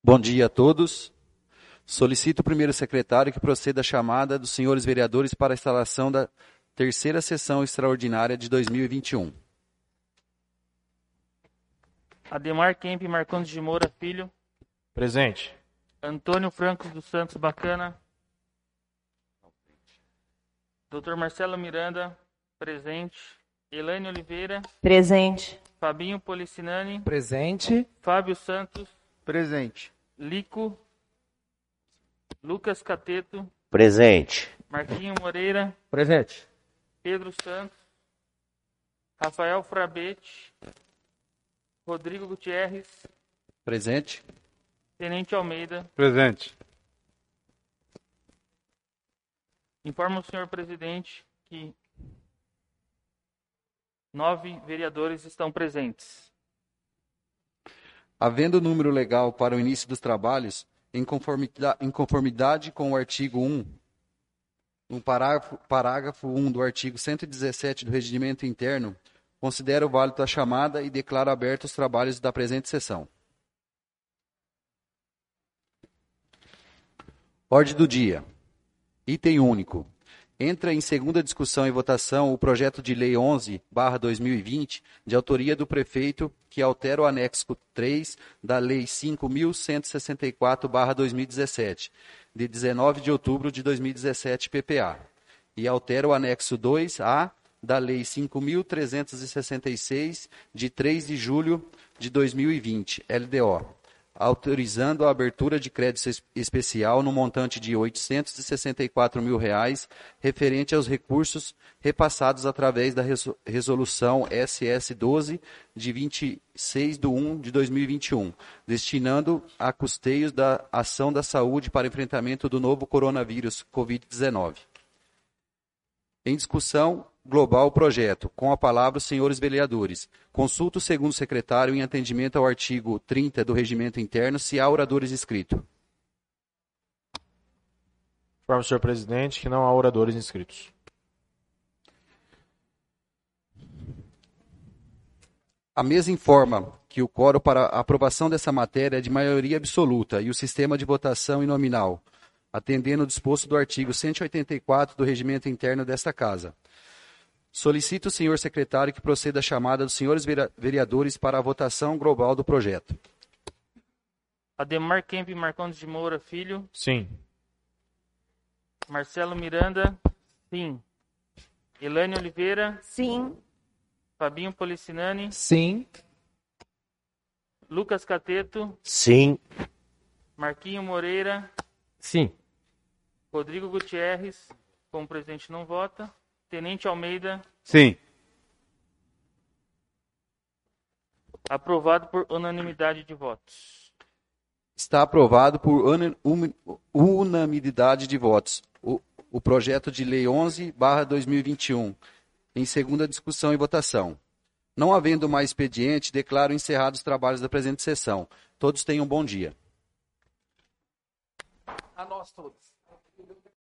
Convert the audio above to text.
Bom dia a todos. Solicito o primeiro secretário que proceda à chamada dos senhores vereadores para a instalação da terceira sessão extraordinária de 2021. Ademar Kemp Marcondes de Moura Filho. Presente. Antônio Franco dos Santos Bacana. Dr. Marcelo Miranda. Presente. Elaine Oliveira. Presente. Fabinho Policinani. Presente. Fábio Santos. Presente. Lico. Lucas Cateto. Presente. Marquinho Moreira. Presente. Pedro Santos. Rafael Frabete. Rodrigo Gutierrez. Presente. Tenente Almeida. Presente. Informa o senhor presidente que 9 vereadores estão presentes. Havendo número legal para o início dos trabalhos, em conformidade com o artigo 1, no parágrafo 1 do artigo 117 do Regimento Interno, considero válido a chamada e declaro abertos os trabalhos da presente sessão. Ordem do dia. Item único. Entra em segunda discussão e votação o projeto de lei 11/2020, de autoria do prefeito, que altera o anexo 3 da lei 5.164/2017, de 19 de outubro de 2017, PPA, e altera o anexo 2A da lei 5.366, de 3 de julho de 2020, LDO, autorizando a abertura de crédito especial no montante de R$ 864 mil, referente aos recursos repassados através da Resolução SS-12, de 26/1 de 2021, destinando a custeios da ação da saúde para enfrentamento do novo coronavírus Covid-19. Em discussão global o projeto. Com a palavra os senhores vereadores. Consulta o segundo secretário em atendimento ao artigo 30 do Regimento Interno, se há oradores inscritos. Informo, senhor presidente, que não há oradores inscritos. A mesa informa que o quórum para a aprovação dessa matéria é de maioria absoluta e o sistema de votação é nominal, atendendo o disposto do artigo 184 do Regimento Interno desta Casa. Solicito o senhor secretário que proceda à chamada dos senhores vereadores para a votação global do projeto. Ademar Kemp Marcondes de Moura Filho. Sim. Marcelo Miranda. Sim. Elaine Oliveira. Sim. Fabinho Policinani. Sim. Lucas Cateto. Sim. Marquinho Moreira. Sim. Rodrigo Gutierrez. Como presidente não vota. Tenente Almeida. Sim. Aprovado por unanimidade de votos. Está aprovado por unanimidade de votos o projeto de lei 11/2021, em segunda discussão e votação. Não havendo mais expediente, declaro encerrados os trabalhos da presente sessão. Todos tenham um bom dia. A nós todos.